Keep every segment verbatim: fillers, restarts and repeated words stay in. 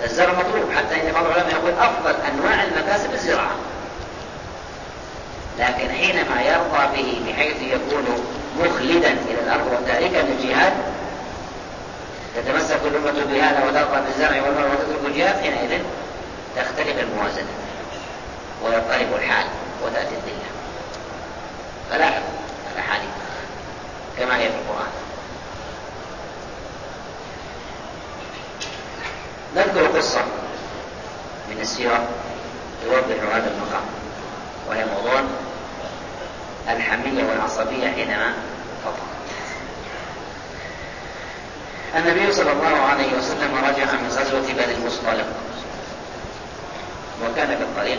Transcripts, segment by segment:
الزرع مطلوب، حتى إن بعض العلماء يقول أفضل أنواع المكاسب الزراعة، لكن حينما يرضى به بحيث يكون مخلدا إلى الأرض وتاركا للجهاد، تتمسك الأمة بهذا وترضى بالزرع والمال وتترك الجهاد، حينئذ تختلف الموازنة ويضطرب الحال وتأتي الذلة. فلاحظ الأحاديث كما هي في القرآن. نذكر قصة من السيرة توضح هذا المقام، وهي موضوع الحمية والعصبية حينما فطرت. النبي صلى الله عليه وسلم رجع من غزوة بني المصطلق، وكان في الطريق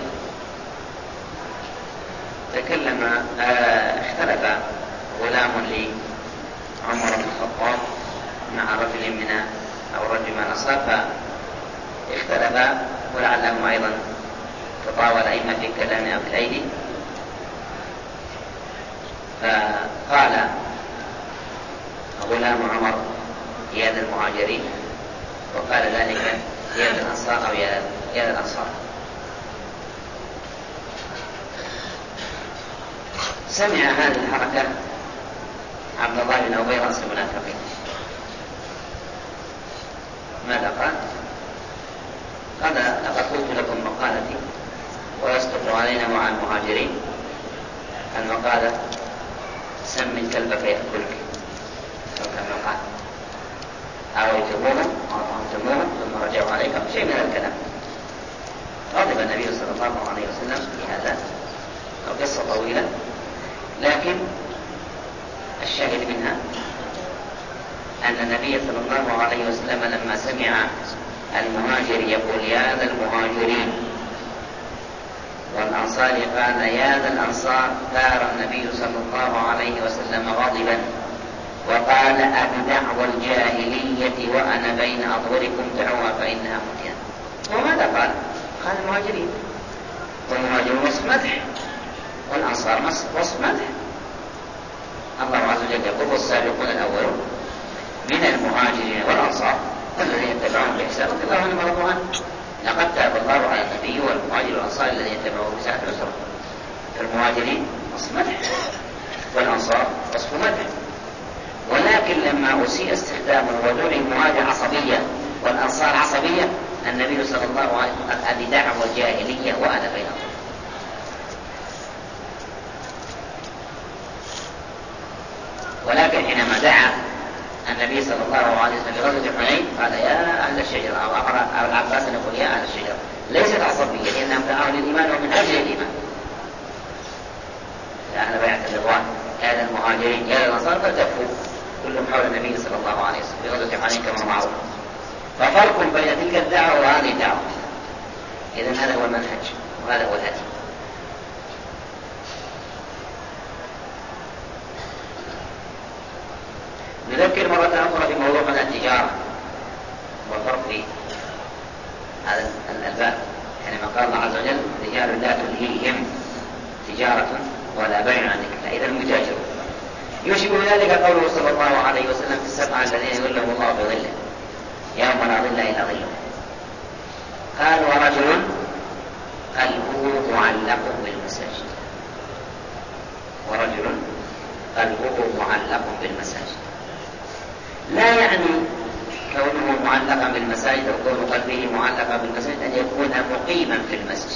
تكلم آه اختلف غلام لعمر بن الخطاب مع رجل من أو رجل من الأنصار، فاختلف ولعلهم أيضا تطاول إما في الكلام أو في الأيدي، فقال غلام عمر يا ذا المهاجرين، وقال ذلك يا ذا الأنصار أو يا ذا الأنصار. سمع هذه الحركة عبد الله بن أبي رأس المنافقين، ماذا قال؟ قال لقد قلت لكم مقالتي ويصدق علينا مع المهاجرين المقالة سمن كلبك يأكلك، أو كما قال أويتموهم وأطعمتموهم ثم رجعوا عليكم، شيء من الكلام. غضب النبي صلى الله عليه وسلم في هذا، القصة طويلة لكن الشاهد منها أن النبي صلى الله عليه وسلم لما سمع المهاجر يقول يا ذا المهاجرين والأنصار قال يا ذا الأنصار، ثار النبي صلى الله عليه وسلم غاضبا وقال أبدعوى الجاهلية وأنا بين أظهركم دعوها فإنها متينة. وماذا قال؟ قال المهاجرين، والمهاجرون وصف مدح والأنصار وصف مدح. الله عز وجل يقول والسابقون الأولون من المهاجرين والأنصار الذين يتبعون بإحسان رضي الله عنهم ورضوا عنه، لقد تاب الله على النبي والمهاجر والأنصار الذين يتبعوه بساعة العسرة. فالمهاجرين وصف مدح والأنصار وصف مدح، ولكن لما أسيء استخدامه ودعي المهاجر عصبية والأنصار عصبية، النبي صلى الله عليه وسلم قال أبي دعوى الجاهلية وأنا بينهم. ولكن حينما دعا النبي صلى الله عليه وسلم لغزوة حنين قال يا أهل الشجرة، أو أمر العباس أن يقول يا أهل الشجرة، ليست عصبية لأنهم دعوا للإيمان ومن أجل الإيمان. يا أهل بيعة الرضوان يا أهل المهاجرين يا أهل الأنصار فالتفوا كلهم حول النبي صلى الله عليه وسلم في غزوة حنين كما معروف. ففرق بين تلك الدعوة وهذه الدعوة. إذن هذا هو المنهج وهذا هو الهدي. نذكر مرة أخرى في موضوع التجارة والفرق في هذا الباب، حينما قال الله عز وجل رجال لا تلهيهم تجارة ولا بيع عن ذكر الله، إذا المتاجر. يشبه ذلك قوله صلى الله عليه وسلم في السبعة الذين يظلهم الله بظله يوم لا ظل إلا ظله. قال ورجل قلبه معلق بالمساجد، ورجل قلبه معلق بالمساجد، لا يعني كونه معلقا بالمساجد أو كون قلبه معلقا بالمساجد أن يكون مقيما في المسجد،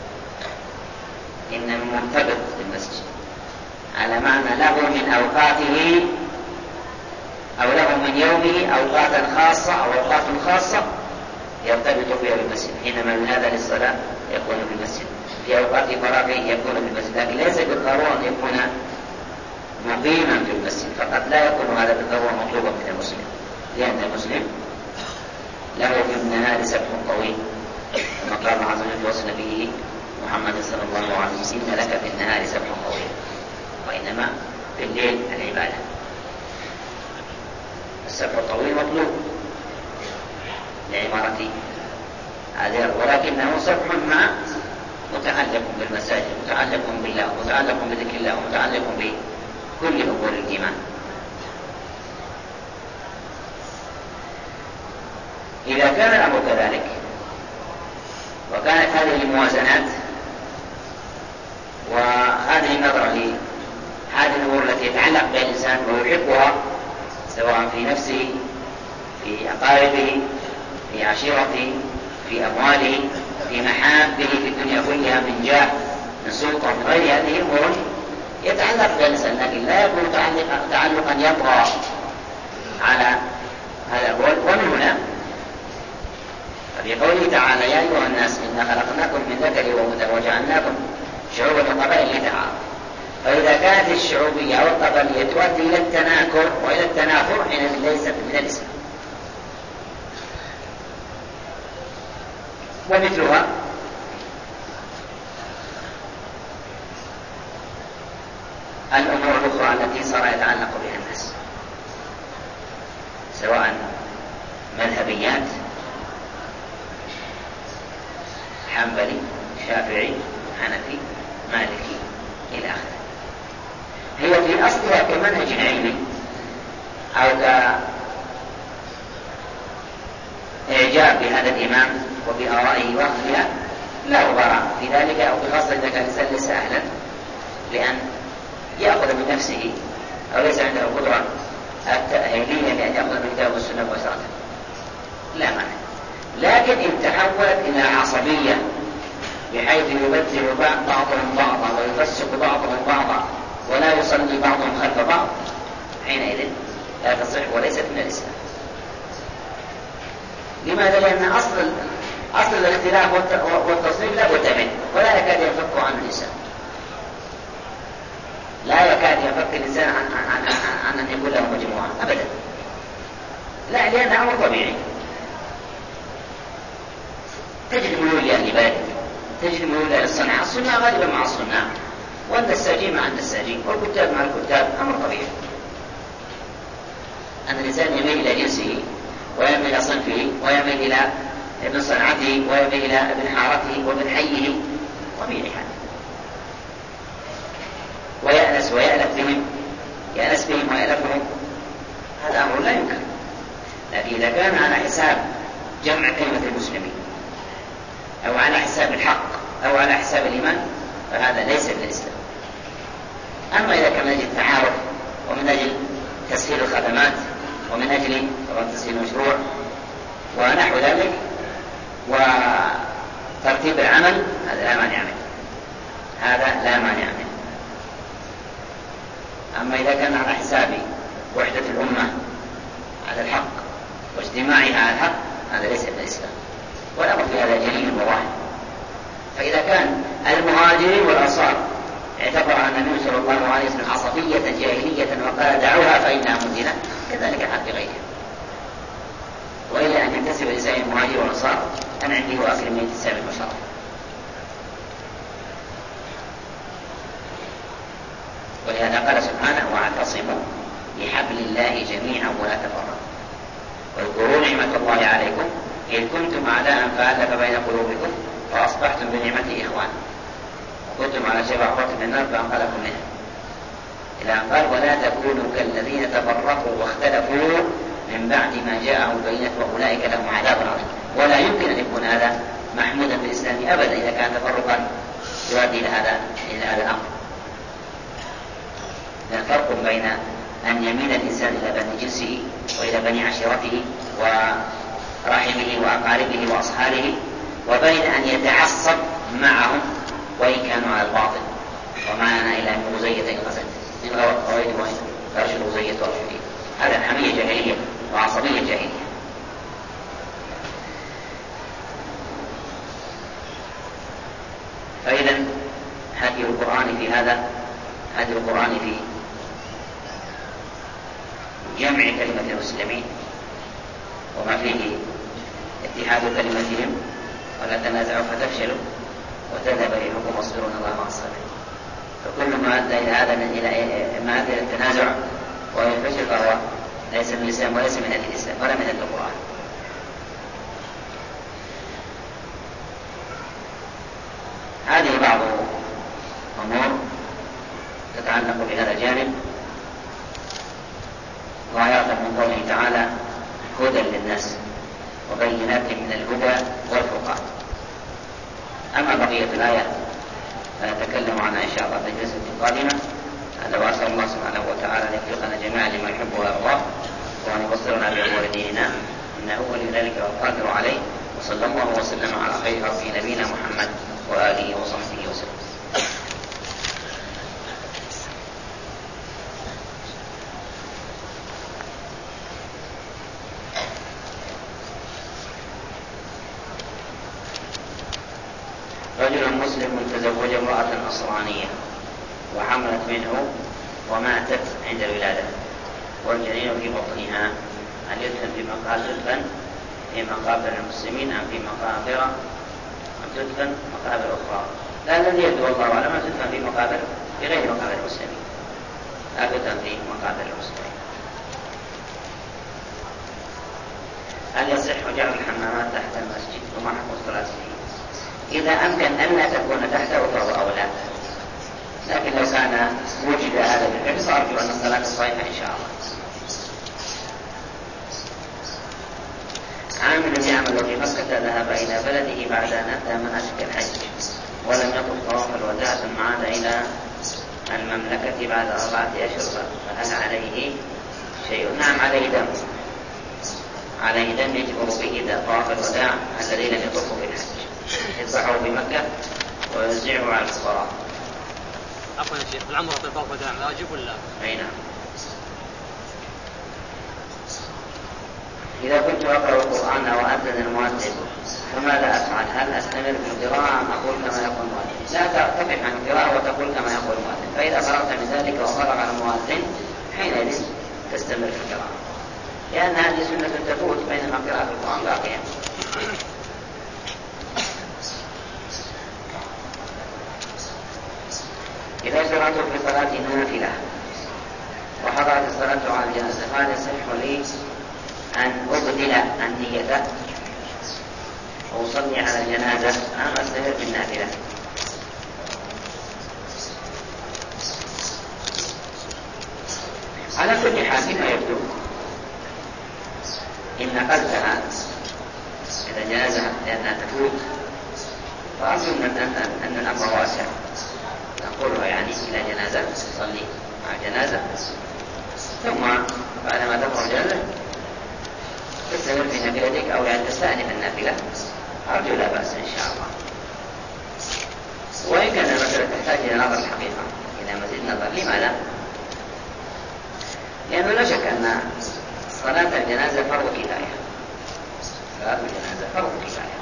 إنما مرتبط بالمسجد على معنى له من أوقاته أو له من يومه أوقاتا خاصة أو أوقات خاصة يرتبط فيها بالمسجد. حينما ينادى للصلاة يكون في المسجد، في أوقات فراغه يكون في المسجد، لكن ليس بالضرورة أن يكون مقيما في المسجد فقط، لا يكون هذا بالضرورة مطلوبا من المسلم، لأن المسلم له في النهار سبح طويل كما قال الله عز وجل في وصف نبيه محمد صلى الله عليه وسلم إن لك في النهار سبح طويل، وإنما في الليل العبادة. السبح الطويل مطلوب لعمارة هذه، ولكنه سبح مع متعلق بالمساجد، متعلق بالله، متعلق بذكر الله، متعلق بكل أمور الإيمان. إذا كان الأمر كذلك وكانت هذه الموازنات وهذه النظرة لهذه الأمور التي يتعلق بها الإنسان ويحبها سواء في نفسه، في أقاربه، في عشيرته، في أمواله، في محابه في الدنيا كلها من جاه، من سلطة، من غير هذه الأمور يتعلق بها الإنسان، لكن لا يكون تعلقا يطغى على هذا القول. ومن هنا في قوله تعالى: يا أيها الناس إنا خلقناكم من ذكر وأنثى وجعلناكم شعوبا وقبائل لتعارفوا. فإذا كانت الشعوبية أو القبلية تؤدي إلى التناكر وإلى التنافر حينئذ ليست من الإسلام. ومثلها الأمور الأخرى التي صار يتعلق بها الناس سواء مذهبيات حنبلي، شافعي، حنفي، مالكي إلى آخره، هي في أصلها كمنهج علمي أو كإعجاب بهذا الإمام وبآرائه وأخذها لا غبار في ذلك، أو بخاصة إذا كان الإنسان ليس أهلا لأن يأخذ من نفسه أو ليس عنده القدرة التأهيلية لأن يأخذ من كتاب والسنة مباشرة لا مانع. لكن إن تحولت إلى عصبية بحيث يبدل بعضهم بعضا ويفسق بعضهم بعضا ولا يصلي بعضهم خلف بعض حينئذ لا تصح وليست من الإسلام. لماذا؟ لأن أصل أصل الاختلاف والتصنيف لا بد منه ولا يكاد ينفك عنه الإنسان، لا يكاد ينفك الإنسان عن, عن, عن, عن أن يكون له مجموعة أبدا، لا، لأنه أمر طبيعي. تجد ميول لأهل بلد، تجد ميول للصناعة، الصناعة غالبا مع الصناع، والنساجين مع النساجين، والكتاب مع الكتاب، أمر طبيعي. أن الإنسان يميل إلى جنسه ويميل إلى صنفه ويميل إلى ابن صنعته ويميل إلى ابن حارته وابن حيه، طبيعي هذا. ويأنس ويألف بهم، يأنس بهم ويألفهم، هذا أمر لا يمكن. لكن إذا كان على حساب جمع كلمة المسلمين أو على حساب الحق أو على حساب الإيمان فهذا ليس من الإسلام. أما إذا كان من أجل التعارف ومن أجل تسهيل الخدمات ومن أجل تسهيل المشروع ونحو ذلك وترتيب العمل، هذا لا مانع منه، هذا لا مانع منه. أما إذا كان على حساب وحدة الأمة على الحق واجتماعها على الحق هذا ليس من الإسلام، والأمر في هذا جليل وواضح. فإذا كان المهاجرين والأنصار اعتبر النبي صلى الله عليه وسلم عصبية جاهلية وقال دعوها فإنها منزلة، كذلك حال بغيرها. وإلى أن ينتسب لسائر المهاجر والأنصار أنا عندي هو أكل من انتساب البشر. ولهذا قال سبحانه: واعتصموا بحبل الله جميعا ولا تفرقوا واذكروا نعمة الله عليكم إذ كنتم أعداء فألف بين قلوبكم فأصبحتم بنعمته إخوانا وكنتم على شفا حفرة من النار فأنقذكم منها، إلى أن قال: ولا تكونوا كالذين تفرقوا واختلفوا من بعد ما جاءهم البينات وأولئك لهم عذاب عظيم. ولا يمكن أن يكون هذا محمودا في الإسلام أبدا إذا كان تفرقا يؤدي إلى هذا إلى هذا الأمر. الفرق بين أن يميل الإنسان إلى بني جنسه وإلى بني عشيرته ورحمه وأقاربه وأصحابه وبين أن يتعصب معهم وإن كانوا على الباطل. ومعنا إلى أن غزية غزت إن غويت وإن فرشد غزية ورشدين، هذا حمية جاهلية وعصبية جاهلية. فإذا هدي القرآن في هذا هدي القرآن في جمع كلمة المسلمين وما فيه اتحاد كلمتهم ولا تنازعوا فتفشلوا وتذهب ريحكم واصبروا إن الله مع الصابرين. فكل ما أدى إلى هذا إلى ما أدى إلى التنازع والفشل فهو ليس من الإسلام وليس من أهل الإسلام ولا من أهل القرآن. هذه بعض أمور تتعلق بهذا الجانب ظاهرة من قوله تعالى: هدى للناس وبينات من الهدى والفرقان. أما بقية الآية فنتكلم عنها إن شاء الله في الجلسة القادمة. هذا وأسأل الله سبحانه وتعالى أن يوفقنا جميعا لما يحب ويرضاه وأن يبصرنا بأمور ديننا إنه ولي ذلك والقادر عليه. وصلى الله وسلم على خير خلق نبينا محمد وآله وصحبه وسلم. رجل مسلم تزوج امرأة نصرانية وحملت منه وماتت عند الولادة والجنين في بطنها، هل يدفن في مقابر في مقابر المسلمين أم في مقابر أم تدفن مقابر أخرى؟ لا، الذي يبدو والله أعلم أن تدفن في مقابر في غير مقابر المسلمين، لا تدفن في مقابر المسلمين. هل يصح جعل الحمامات تحت المسجد وما حكم الصلاة فيه؟ إذا أمكن أن لا تكون تحته فهو أولى، لكن لو كان وجد هذا بالفعل فأرجو أن الصلاة صحيحة إن شاء الله. عامل يعمل في مكة ذهب إلى بلده بعد أن أتى مناسك الحج ولم يطف طواف الوداع ثم عاد إلى المملكة بعد أربعة أشهر، فهل عليه شيء؟ نعم، عليه دم، عليه دم يجبر به طواف الوداع الذي لم يطفوا في الحج، يذبحه بمكة ويوزعه على الفقراء. عفوا يا شيخ، العمرة في طواف الوداع واجب ولا؟ أي نعم. إذا كنت أقرأ القرآن وأذن المؤذن فماذا أفعل؟ هل أستمر في القراءة أم أقول كما يقول المؤذن؟ لا ترتفع عن القراءة وتقول كما يقول المؤذن، فإذا فرغت من ذلك وفرغ عن المؤذن حينئذ تستمر في القراءة، لأن هذه سنة تفوت بينما قراءة القرآن باقية. إذا شرعت في صلاة نافلة وحضرت الصلاة على الجنازة فهل يصح لي أن أبدل النية وأصلي على الجنازة أم أستمر في النافلة؟ على كل حال فيما يبدو إن قلبها إذا جنازة لأنها تفوت فأرجو أن الأمر واسع، نقولها يعني إلى جنازة تصلي مع جنازة ثم بعدما تفرغ الجنازة تستمر في نافلتك أو يعني تستأنف النافلة، أرجو لا بأس إن شاء الله. وإن كان المسألة تحتاج إلى نظر الحقيقة إلى مزيد نظر. لماذا؟ لأنه لا شك أن صلاة الجنازة فرض كفاية، صلاة الجنازة فرض كفاية،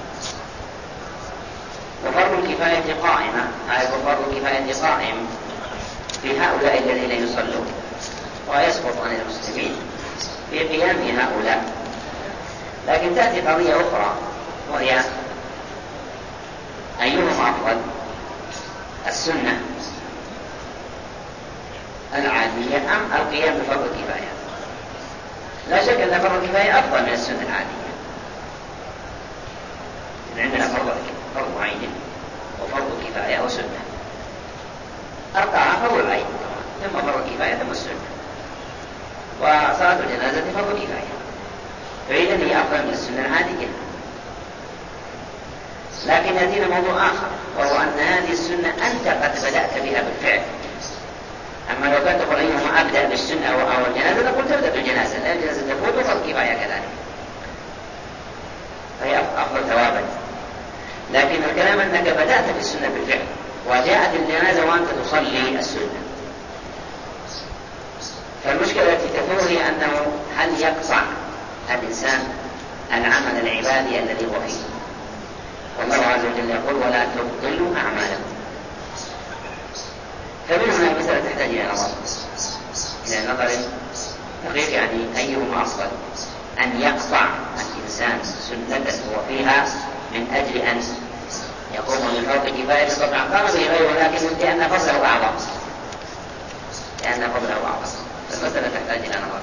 وفرض الكفاية قائمة، أي فرض الكفاية قائم في هؤلاء الذين يصلون ويسقط عن المسلمين في قيام هؤلاء. لكن تأتي قضية أخرى وهي أيهما أفضل، السنة العادية أم القيام بفرض الكفاية؟ لا شك أن فرض الكفاية أفضل من السنة العادية. عندنا فرض فرض عين وفرض الكفاية وسنة، الطاعة فرض العين ثم فرض الكفاية ثم السنة، وصلاة الجنازة فرض كفاية، فإذا هي أفضل من السنة العادية. لكن يأتينا موضوع آخر وهو أن هذه السنة أنت قد بدأت بها بالفعل. أما لو كنت تقول أيهما أبدأ بالسنة أو الجنازة نقول تبدأ بالجنازة، لأن الجنازة تفوت وفرض كفاية كذلك، فهي أفضل ثوابا. لكن الكلام أنك بدأت بالسنة بالفعل وجاءت الجنازة وأنت تصلي السنة، فالمشكلة التي تثور هي أنه هل يقطع الإنسان العمل العبادي الذي هو فيه؟ والله عز وجل يقول ولا تبطلوا أعمالكم. فمن هنا المسألة تحتاج إلى نظر إلى نظر دقيق، يعني أيهما أفضل، أن يقطع الإنسان سنة هو فيها من أجل أن يقوم بفرض كفاية طبعا قام به غيره، لكن لأن فضله أعظم لأن فضله أعظم فالمسألة تحتاج إلى نظر.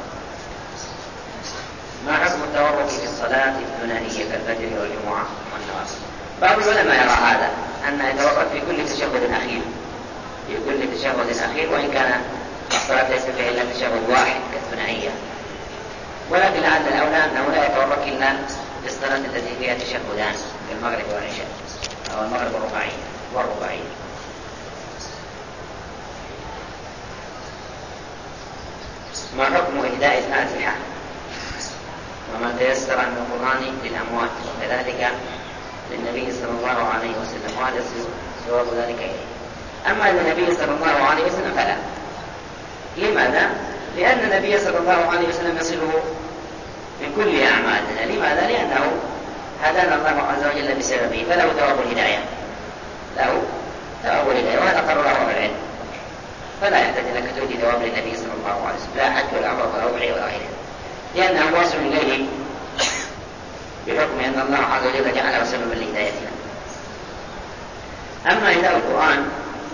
ما حكم التورك في الصلاة الثنائية كالفجر والجمعة والنوافل؟ بعض العلماء يرى هذا أن يتورك في كل تشهد أخير في كل تشهد أخير وإن كان الصلاة ليس فيها إلا تشهد واحد كالثنائية، ولكن لعل الأولى أنه لا يتورك إلا في الصلاة التي فيها تشهدان كالمغرب والعشاء. أو المغرب الرباعية والرباعية. ما حكم إهداء الفاتحة وما تيسر من القرآن للأموات وكذلك للنبي صلى الله عليه وسلم، وهذا جواب ذلك إليه. أما للنبي صلى الله عليه وسلم فلا. لماذا؟ لأن النبي صلى الله عليه وسلم يصله بكل أعمالنا. لماذا؟ لأنه هدانا الله عز وجل بسببه، فله ثواب الهداية، له ثواب الهداية، وهذا قرره أهل العلم، فلا يحتاج أنك تؤدي ثواب للنبي صلى الله عليه وسلم، لا حج ولا عمرة ولا ربع ولا غيره، لأنه واصل إليه بحكم أن الله عز وجل جعله سببا لهدايتنا. أما إهداء القرآن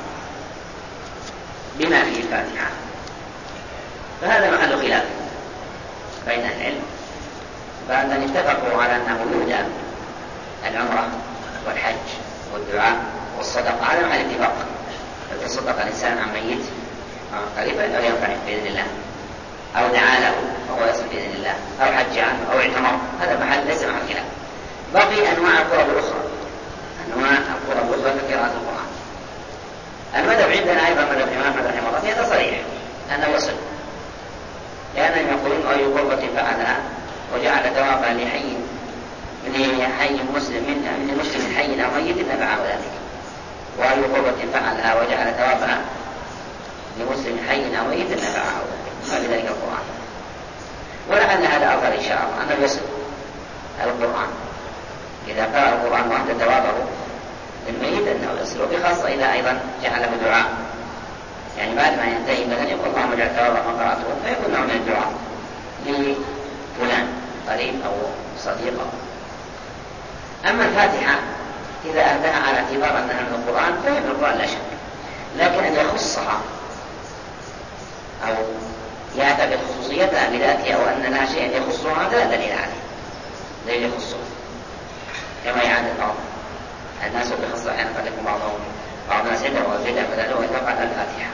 بما فيه الفاتحة فهذا محل خلاف بين أهل العلم، بعد أن اتفقوا على أنه يهدى العمرة والحج والدعاء والصدقة، هذا محل اتفاق. فتصدق الإنسان عن ميت قريبا أو ينفع بإذن الله، أو دعا له فهو يصل بإذن الله، أو حج عنه أو اعتمر، هذا محل ليس محل خلاف. بقي أنواع القرب الأخرى، أنواع القرب الأخرى كقراءة القرآن. المذهب عندنا أيضا مذهب الإمام أحمد رحمه الله في هذا صريح أنه يصل، لأنهم يقولون أي قربة فعلها وجعل ثوابا لحي لحي مسلم من مسلم حي أو ميت نفعه ذلك، وأي قربة فعلها وجعل ثوابا لمسلم حي أو ميت نفعه ذلك، ما بذلك القرآن. ولعل هذا أفضل إن شاء الله أنه يصل القرآن إذا قرأ القرآن وأنت ثوابه للميت أنه يصل، وبخاصة إذا أيضا جعله دعاء، يعني بعد ما ينتهي مثلا يقول اللهم اجعل ثواب ما قرأته، فيكون نوع من الدعاء لفلان قريب أو صديق. أما الفاتحة إذا أهداها على اعتبار أنها من القرآن فهي من القرآن لا شك، لكن أن يخصها أو يعتقد خصوصيتها بذاتها وأن لها شيء يخصها هذا لا دليل عليه، دليل يخصه كما يعاني بعض الناس بخصوص أحيانا قد يكون بعضهم بعض الناس يدعو ويبدأ فدعوه يتوقع الفاتحة،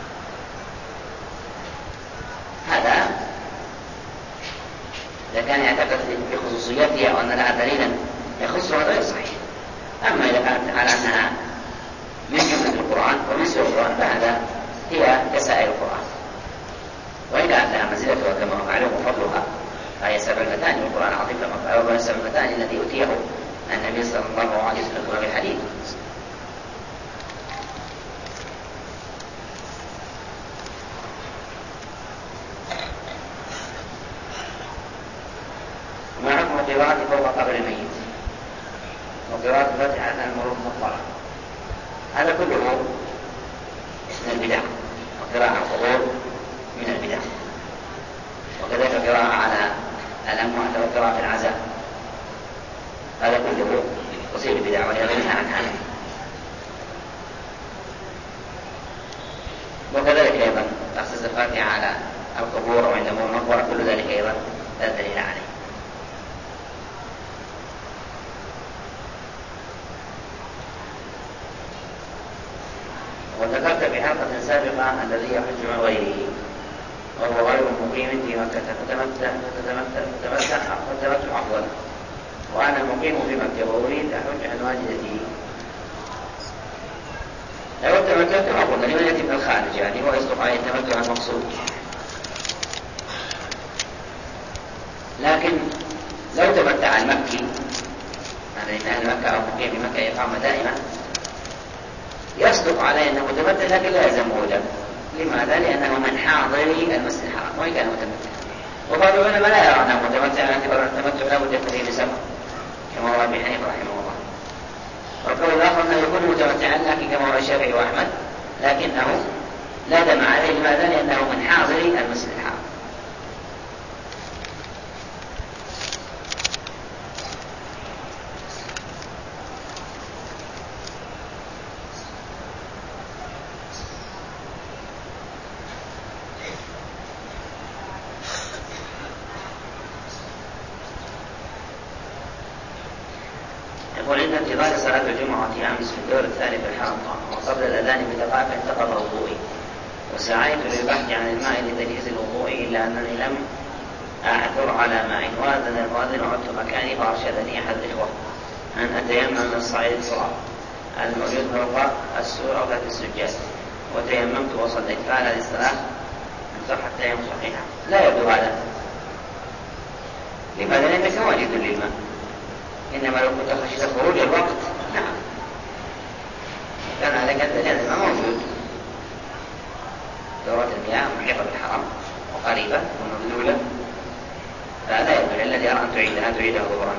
هذا إذا كان يعتقد بخصوصيتها وأن لها دليلا يخصها غير صحيح. أما إذا كانت على أنها من جملة القرآن ومن سوى القرآن فهذا هي كسائر القرآن، وإذا لها منزلتها كما معلوم فضلها فهي سبع المثاني والقرآن العظيم كما قال وبين سبع المثاني الذي أوتيه النبي صلى الله عليه وسلم بالحديث. ما حكم قراءة فوق قبر الميت وقراءة الفاتحة أثناء المرور المطلقة؟ هذا كله من البدع، وقراءة القبور من البدع، وكذلك قراءة على الأموات وقراءة العزاء، هذا كله وسيل البدع وليغنها عن هذا. وكذلك أيضا تخصيص الفاتحة على القبور وعند مرور المقبرة كل ذلك أيضا لا دليل عليه. وذكرت في حلقة سابقة الذي يحج عن غيره وهو غير مقيم في مكة فتمتع فتمتع أفضل، وأنا مقيم في مكة وأريد أحج عن والدتي. لو تمتعت أفضل لمن يأتي من الخارج يعني هو يصدق عليه التمتع المقصود، لكن لو تمتع المكي هذا إن أهل مكة أو مقيم في مكة إقامة دائمة يصدق عليه أنه متمتع لكن لا يلزمه له. لماذا؟ لأنه من حاضري المسجد الحرام وإن كان متمتع. وبعض العلماء لا يرى أنه متمتع باعتبار التمتع لا بد يكون فيه سفر كما هو أبي حنيفة رحمه الله. والقول الآخر أنه يكون متمتعا لكن كما هو الشافعي وأحمد لكنه لا دم عليه. لماذا؟ لأنه من حاضري المسجد الحرام. يقول إن انتظار صلاة الجمعة أمس في الدور الثالث الحرم وقبل الأذان بدقائق انتقض وضوئي وسعيت للبحث عن الماء لتجهيز الوضوء إلا أنني لم أعثر على ماء، وأذن المؤذن وعدت مكاني فأرشدني أحد الإخوة أن أتيمم من الصعيد بسرعة الموجود فوق السورة وتحت السجاد وتيممت وصليت، فعل هذه الصلاة من صحة التيمم صحيحة. لا يبدو هذا. لماذا؟ لأنك واجد للماء، إنما لو كنت خشيت خروج الوقت نعم كان هذا كان الماء موجود. دورات المياه محيطة بالحرم وقريبة ومبذولة، فلا يبدو. الذي يرى أن تعيدها تعيدها ظهرا.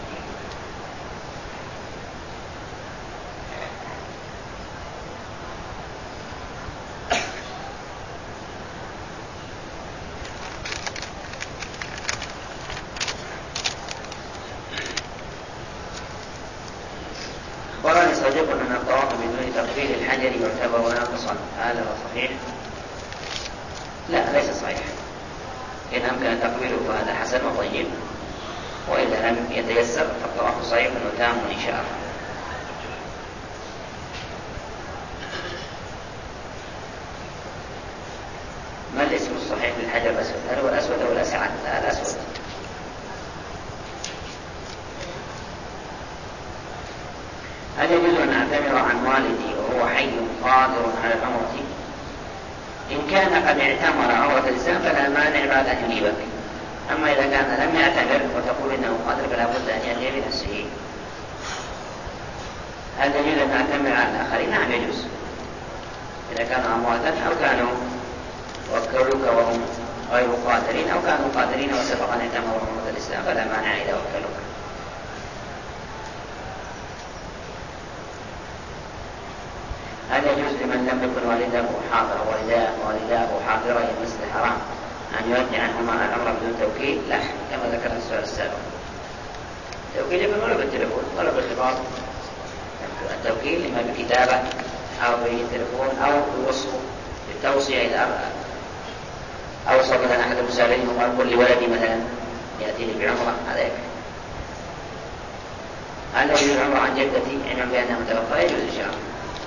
ورأى صديق أن الطواف بدون تقبيل الحجر يعتبر ناقصا، هذا هو صحيح؟ لا، ليس صحيح. إن أمكن تقبيله فهذا حسن وطيب، وإذا لم يتيسر فالطواف صحيح وتام إن شاء الله. ما الاسم الصحيح للحجر الأسود؟ هل هو الأسود أو الأسعد؟ لا، الأسود. هل يجوز أن أعتمر عن والدي وهو حي قادر على العمرة؟ إن كان قد اعتمر عمرة الإسلام فلا مانع بعد أن يجيبك. أما إذا كان لم يعتمر وتقول إنه قادر فلا بد أن يأتي بنفسه. هل يجوز أن أعتمر عن الآخرين؟ نعم يجوز، إذا كانوا أمواتا أو كانوا وكلوك وهم غير قادرين أو كانوا قادرين وسبق أن اعتمروا عمرة الإسلام فلا مانع إذا وكلوك. هل يجوز لمن لم يكن والده حاضر والداه حاضرا في المسجد الحرام أن يؤدي عنهما الأمر بدون توكيل؟ لا، كما ذكرنا السؤال السابق. التوكيل يكون ولا بالتليفون ولا بالخطاب. التوكيل إما بكتابة أو بالتليفون أو بالوصف بالتوصية إذا أوصى مثلا أحد المسافرين وقال قل لولدي مثلا يأتيني بعمرة، هذا يكفي. هل يجوز العمرة عن جدتي علما بأنها متوفى؟ يجوز إن شاء الله.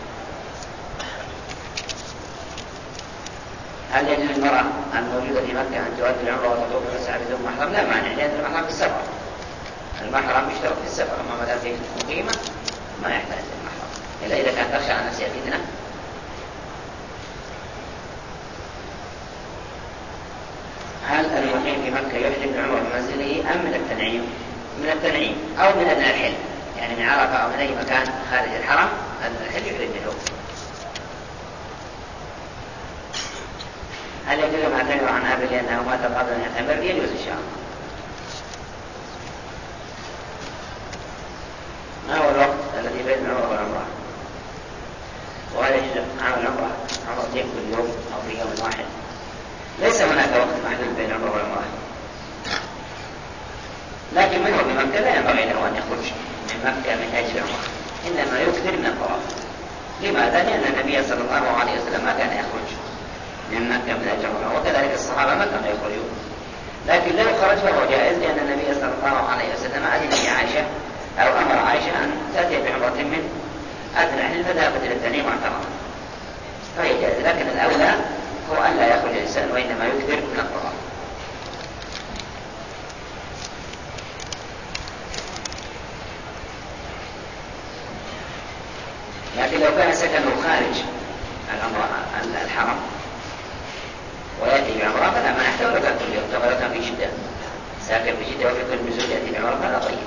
هل يجوز المرأة الموجودة في مكة أن تؤدي العمرة وتطوف وتسعى بدون محرم؟ لا مانع، لأن المحرم في السفر. المحرم يشترط في السفر، أما ما دام في مقيمة ما يحتاج المحرم إلا إذا كانت تخشى على نفسها فتنة. هل المقيم في مكة يحرم العمرة من منزله أم من التنعيم؟ من التنعيم أو من أدنى الحل، يعني من عرفة أو من أي مكان خارج الحرم أدنى الحل يحرم منه. هل يجوز أن أعتمر عن أبي لأنه مات قبل أن يعتمر؟ يجوز إن شاء الله. ما هو الوقت الذي بين العمرة والعمرة؟ وهل يجوز عمل العمرة عمرتين كل يوم أو في يوم واحد؟ ليس هناك وقت محدود بين العمرة والعمرة، لكن من هو بمكة لا ينبغي له أن يخرج من مكة من أجل العمرة، إنما يكثر من الطواف. لماذا؟ لأن النبي صلى الله عليه وسلم ما كان يخرج من مكة من أجل العمرة، وكذلك الصحابة ما كانوا يخرجون. لكن لو خرج فهو جائز، لأن النبي صلى الله عليه وسلم أذن لعائشة أو أمر عائشة أن تأتي بعمرة من أدنى الحل فذهبت إلى التنعيم واعتمرت، فهي جائز. لكن الأولى هو أن لا يخرج الإنسان وإنما يكثر من الطواف. لكن لو كان سكنه خارج الحرم ويأتي بعمرة فلا ما نحتاج ولا كان كل يوم، ولو كان في شدة ساكن في شدة وفي كل نزول يأتي بعمرة فلا طيب.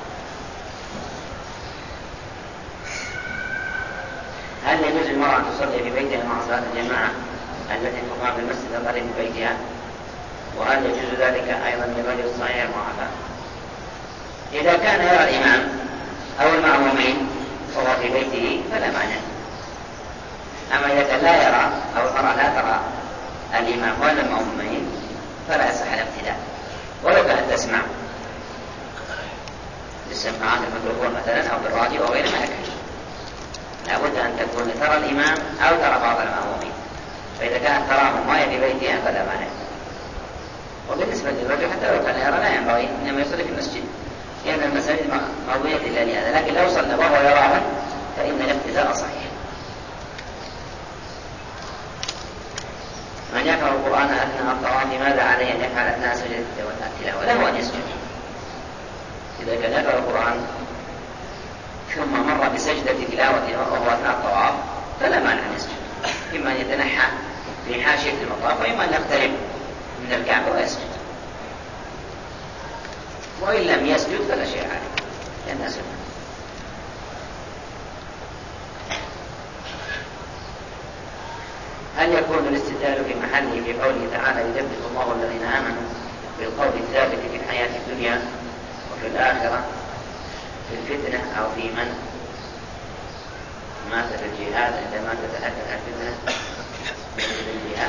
هل يجوز المرأة أن تصلي في بيتها مع صلاة الجماعة التي تقام في المسجد القريب من بيتها؟ وهل يجوز ذلك أيضا للرجل الصحيح المعافى؟ إذا كان يرى الإمام أو المأمومين وهو في بيته فلا مانع. أما إذا كان لا يرى أو المرأة لا ترى الإمام ولا المأمومين فلا يصح الاقتداء، ولو كانت تسمع بالسماعات الميكروفون مثلا أو بالراديو أو غير ما يكفي. لابد أن تكون ترى الإمام أو ترى بعض المأمومين، فإذا كانت تراهم وهي في بيتها فلا مانع. وبالنسبة للرجل حتى لو كان يرى لا ينبغي إنما يصلي في المسجد، لأن المساجد مبنية إلا لهذا. لكن لو صلى وهو يراهم فإن الاقتداء صحيح. من يقرأ القرآن أثناء الطواف ماذا عليه أن يفعل أثناء سجد التلاوة؟ له أن يسجد. إذا كان يقرأ القرآن ثم مر سجدة تلاوة وهو أثناء الطواف فلا مانع أن يسجد، إما أن يتنحى في حاشية المطاف وإما أن يقترب من الكعبة ويسجد، وإن لم يسجد فلا شيء عليه لأنها سنة. هل يكون الاستدلال في محله في قوله تعالى يثبت الله الذين آمنوا بالقول الثابت في الحياة الدنيا وفي الآخرة في الفتنة أو في من مات في الجهاد عندما تتحدث عن الفتنة في الجهاد؟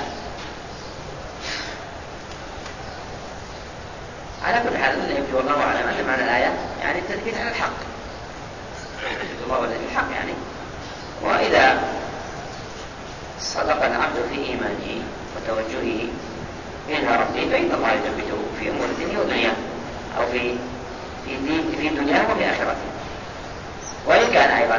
على كل حال الذي يبدو الله أعلم أن معنى الآية يعني التثبيت على الحق، يثبت الله الذي الحق يعني، وإذا صدق العبد في إيمانه وتوجهه إلى ربه فإن الله يثبته في أمور الدنيا والدنيا أو في في دين في دنياه وفي آخرته. وإن كان أيضا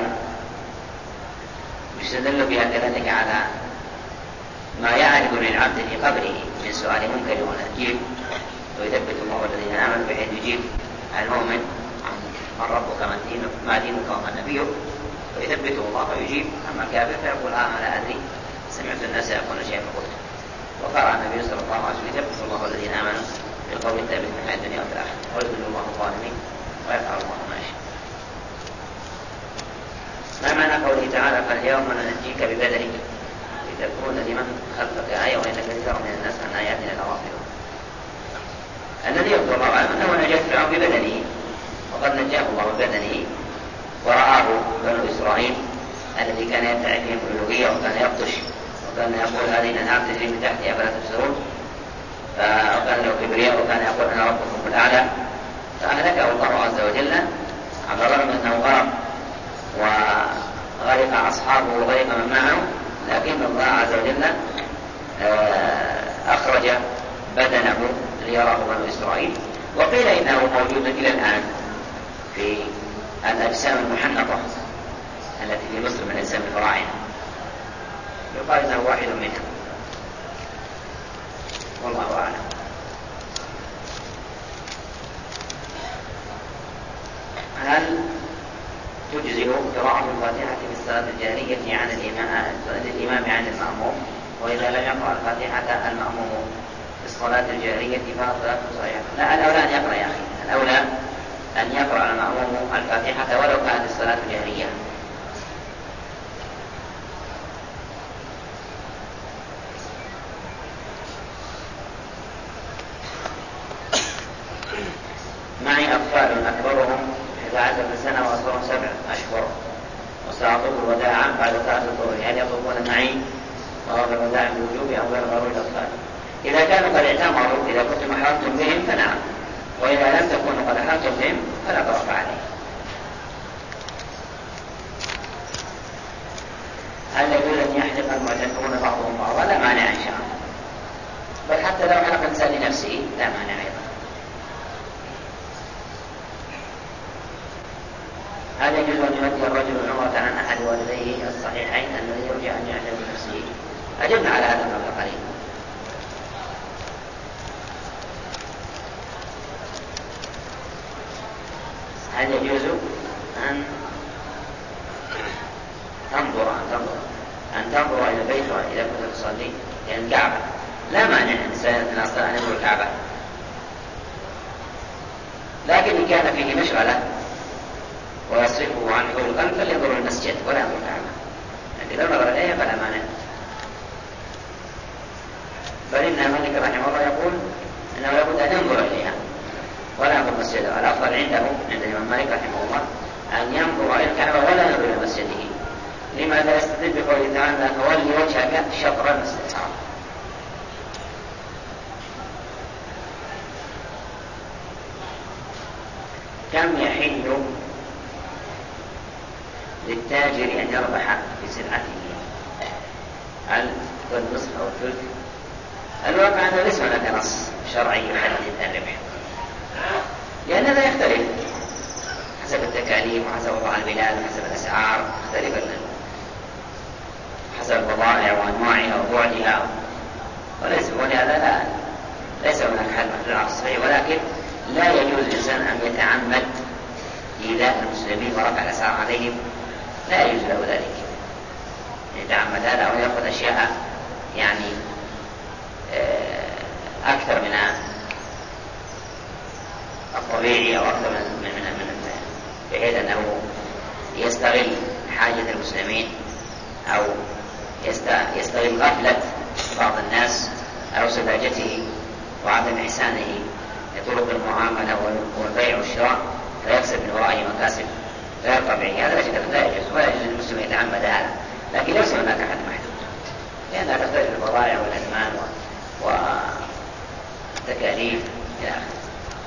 يستدل بها كذلك على ما يعرض للعبد في قبره من سؤال منكر ونكير، ويثبت الله الذين آمنوا بحيث يجيب المؤمن من ربك ما دينك ما دينك وما نبيك، ويثبته الله ويجيب. أما الكافر فيقول آه لا أدري سمعت الناس يقولون شيئا فقلت. وقرأ النبي صلى الله عليه وسلم يثبت الله الذين آمنوا بالقول الثابت في الحياة الدنيا وفي الآخرة ويذل الله الظالمين ويفعل الله ما يشاء. ما معنى قوله تعالى فاليوم ننجيك ببدنك لتكون لمن خلفك آية وإن كثيرا من الناس عن آياتنا لغافلون؟ الذي يبدو الله أعلم أنه نجا فرعون ببدنه، وقد نجاه الله ببدنه ورآه بنو إسرائيل الذي كان يدعي فيهم الألوهية وكان يبطش وكان يقول هذه الأنهار تجري من تحتها فلا تبصرون، وكان له كبرياء وكان يقول أنا ربكم الأعلى، فأهلكه الله عز وجل على الرغم أنه غرق وغرق أصحابه وغرق من معه، لكن الله عز وجل أخرج بدنه ليراه بنو إسرائيل. وقيل إنه موجود إلى الآن في الأجسام المحنطة التي في مصر من أجسام الفراعنة، يقال إنه واحد منها، والله أعلم. هل تجزئ قراءة الفاتحة في الصلاة الجهرية عن الإمام عن المأموم؟ وإذا لم يقرأ الفاتحة المأموم في الصلاة الجهرية فصلاته صحيحة؟ لا، الأولى أن يقرأ يا أخي، الأولى أن يقرأ المأموم الفاتحة ولو كانت الصلاة جهرية. معي أطفال أكبرهم إحدى عشرة سنة وأصغرهم سبع أشهر وسأطلب الوداع بعد صلاة الظهر، هل يطلبون معي طواف الوداع بالوجوب أو غير ضروري الأطفال؟ إذا كانوا قد اعتمروا إذا كنتم أحرمتم بهم فنعم، وإذا لم تكونوا قد أحرمتم بهم فلا طواف عليه. هل يقول أن يحلق المعتكفون بعضهم بعضا؟ لا مانع إن شاء الله، بل حتى لو حلق الإنسان لنفسه لا مانع أيضا. هل يجوز أن يؤدي الرجل العمرة عن أحد والديه الصحيحين الذي يرجى أن يعتمر بنفسه؟ أجبنا على هذا قبل قليل. هل يجوز أن تنظر أن تنظر أن تنظر إلى البيت إذا كنت تصلي إلى الكعبة؟ لا مانع الإنسان أن ينظر الكعبة، لكن إن كان فيه مشغلة ويصرفه عن حول القلب فلينظر المسجد ولا ينظر الكعبة، يعني لو نظر إليها فلا مانع. بل إن مالك رحمه الله يقول إنه لابد أن ينظر إليها ولا ينظر المسجد. الأفضل عنده عند الإمام مالك رحمه الله أن ينظر إلى الكعبة ولا ينظر إلى مسجده. لماذا؟ يستدل بقوله تعالى فولي وجهك شطر المسجد الحرام. كم يحل للتاجر أن يربح في سلعته؟ هل النصف أو الثلث؟ الواقع أنه ليس هناك نص شرعي يحدد الربح، لأن هذا يختلف حسب التكاليف وحسب وضع البلاد وحسب الأسعار، يختلف حسب البضائع وأنواعها وبعدها، وليس ولهذا لا ليس هناك حل محدود صحيح، ولكن لا يجوز الإنسان أن يتعمد إيذاء المسلمين ورفع الأسعار عليهم لا يجوز له ذلك، يتعمد هذا أو يأخذ أشياء يعني أكثر من الطبيعي أو أكثر من من من بحيث أنه يستغل حاجة المسلمين أو يستغل غفلة بعض الناس أو سذاجته وعدم إحسانه لطرق المعاملة والبيع والشراء فيكسب من ورائه مكاسب غير طبيعية. هذا لا شك لا يجوز، ولا يجوز للمسلم يتعمد هذا، لكن ليس هناك حد محدود لأنها تختلف البضائع والأثمان والتكاليف إلى آخره.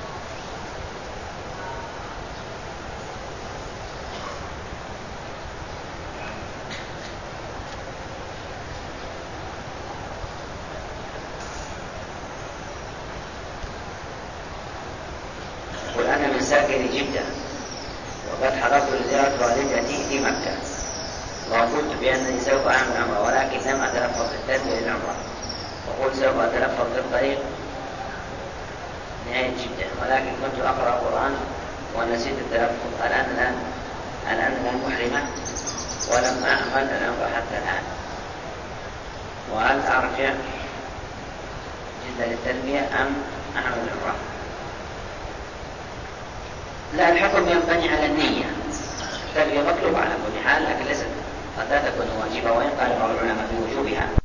يقول أنا من ساكن جدة وقد حضرت لزيارة والدتي في مكة وقلت بأنني سوف أعمل عمرة ولكن لم أتلفظ بالتلبية للعمرة، وقلت سوف أتلفظ بالطريق نهاية جدة ولكن كنت أقرأ القرآن ونسيت التلفظ. هل أنا الآن هل أنا الآن محرمة ولم أعمل العمرة حتى الآن؟ وهل أرجع جدة للتلبية أم أعمل العمرة؟ لا، الحكم ينبني على النية. التلبية مطلوبة على كل حال لكن ليست قد لا تكون واجبة، وإن قال بعض العلماء بوجوبها